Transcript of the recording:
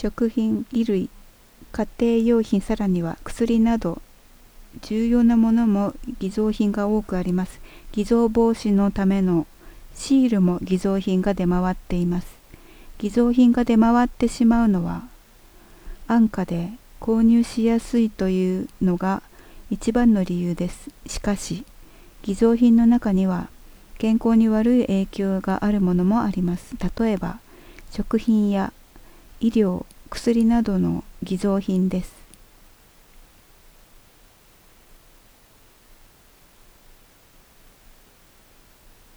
食品、衣類、家庭用品、さらには薬など重要なものも偽造品が多くあります。偽造防止のためのシールも偽造品が出回っています。偽造品が出回ってしまうのは安価で購入しやすいというのが一番の理由です。しかし、偽造品の中には健康に悪い影響があるものもあります。例えば、食品や医療、薬などの偽造品です。